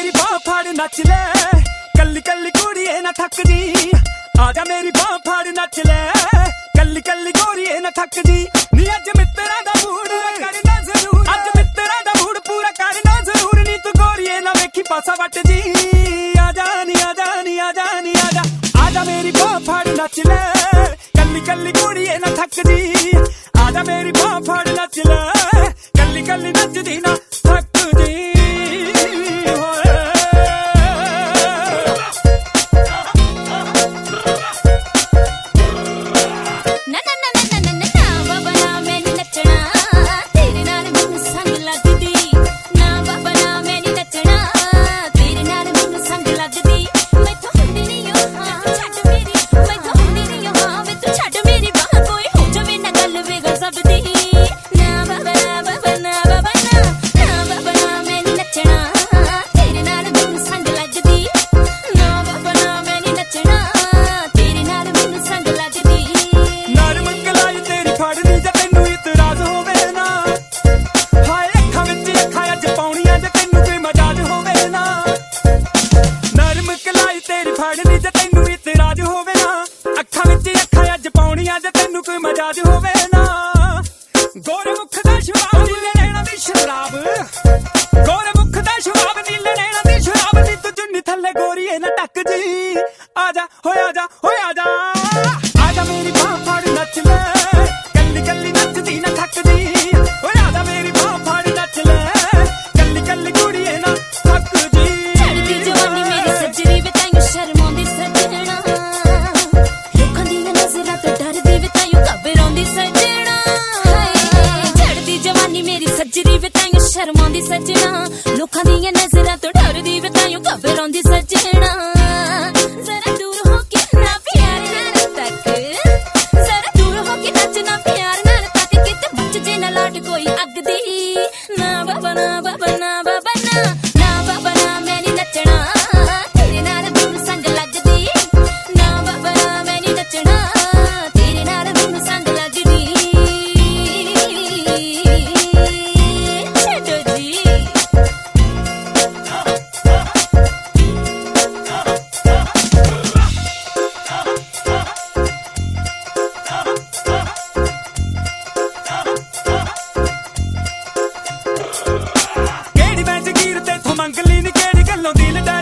मेरी बाह फाड़ नच ले, कल्ली कल्ली कुड़िए ना थक जी। आजा मेरी बाह फाड़ नच ले, कल्ली कल्ली गोरीए ना थक जी। नी अज मित्तरां दा मूड करना जरूर, अज मित्तरां दा मूड पूरा करना जरूर। नी तू गोरीए ना वेखी पासा वट जी। आजा नी आजा नी आजा नी आजा, आजा मेरी बाह फाड़ नच ले, कल्ली कल्ली कुड़िए ना थक जी। आजा मेरी बाह फाड़ नच ले, कल्ली कल्ली नचदी ना थक जी। ਫੜਨੀ ਜੇ ਤੈਨੂੰ ਇਤਰਾਜ਼ ਹੋਵੇ ਨਾ, ਅੱਖਾਂ ਵਿੱਚ ਅੱਖਾਂ ਅੱਜ ਪਾਉਣੀਆਂ ਜੇ ਤੈਨੂੰ ਕੋਈ ਮਜਾਜ ਹੋਵੇ ਨਾ। ਗੋਰੇ ਮੁਖ ਦਾ ਸ਼ਰਾਬ ਨੀਲੇ ਨੈਣਾ ਦੀ ਸ਼ਰਾਬ, ਗੋਰੇ ਮੁਖ ਦਾ ਸ਼ਰਾਬ ਨੀਲੇ ਨੈਣਾ ਦੀ ਸ਼ਰਾਬ। ਨੀ ਤੂੰ ਜੁੰਨੀ ਥੱਲੇ ਗੋਰੀਏ ਨਾ ਟੱਕ ਜੀ। ਆਜਾ ਹੋਏ ਆਜਾ ਹੋਏ ਆਜਾ, ਆਜਾ ਮੇਰੀ ਬਾਹ ਫੜ ਨੱਚ ਲੈ, ਕੱਲੀ ਕੱਲੀ ਨੱਚਦੀ ਨਾ ਥੱਕ ਜੀ। ਓਏ ਆਜਾ ਮੇਰੀ ਬਾਹ ਫੜ ਨੱਚ ਲੈ, ਕੱਲੀ ਕੱਲੀ ਕੁੜੀਏ ਨਾ ਥੱਕ ਜੀ। ਛੱਡਦੀ ਜਵਾਨੀ ਮੇਰੀ ਸੱਜਰੀ ਵੇ ਤੈਨੂੰ ਸ਼ਰਮਾਉਂਦੀ ਸੱਜਣਾ, ਲੋਕਾਂ ਦੀਆਂ ਨਜ਼ਰਾਂ ਤੋਂ ਡਰਦੀ ਵੇ ਤੈਨੂੰ ਘਬਰਾਉਂਦੀ ਸੱਜਣਾ। ਛੱਡਦੀ ਜਵਾਨੀ ਮੇਰੀ ਸੱਜਰੀ ਵੇ ਤੈਨੂੰ ਸ਼ਰਮਾਉਂਦੀ ਸੱਜਣਾ, ਲੋਕਾਂ ਦੀਆਂ ਨਜ਼ਰਾਂ ਤੋਂ ਡਰਦੀ ਵੇ ਤੈਨੂੰ ਘਬਰਾਉਂਦੀ ਸੱਜਣਾ। ਜ਼ਰਾ ਦੂਰ ਹੋ ਕੇ ਨਾ ਪਿਆਰ ਨਾਲ ਤੱਕ, ਜ਼ਰਾ ਦੂਰ ਹੋ ਕੇ ਨੱਚਣਾ ਪਿਆਰ ਨਾਲ ਤੱਕ, ਕਿਤੇ ਬਚ ਜੇ ਨਾ ਲਾਡ ਕੋਈ ਅੱਗ ਦੀ। ਨਾ ਬਾਬਾ ਨਾ ਬਾਬਾ ਨਾ ਬਾਬਾ ਨਾ, ਨਾ ਬਾਬਾ ਨਾ ਮੈਂ ਨੀ ਨੱਚਣਾ, ਤੇਰੇ ਨਾਲ ਮੈਨੂੰ ਸੰਗ ਲੱਗਦੀ। ਨਾ ਬਾਬਾ ਨਾ ਮੈਂ ਨੀ ਨੱਚਣਾ, ਤੇਰੇ ਨਾਲ ਮੈਨੂੰ ਸੰਗ ਲੱਗਦੀ। ਛੱਡੋ ਜੀ। ਕਿਹੜੀ ਮੈਂ ਜਗੀਰ ਤੇਥੋਂ ਮੰਗ ਲਈ ਨੀ, ਕਿਹੜੀ ਗੱਲੋਂ ਦਿਲ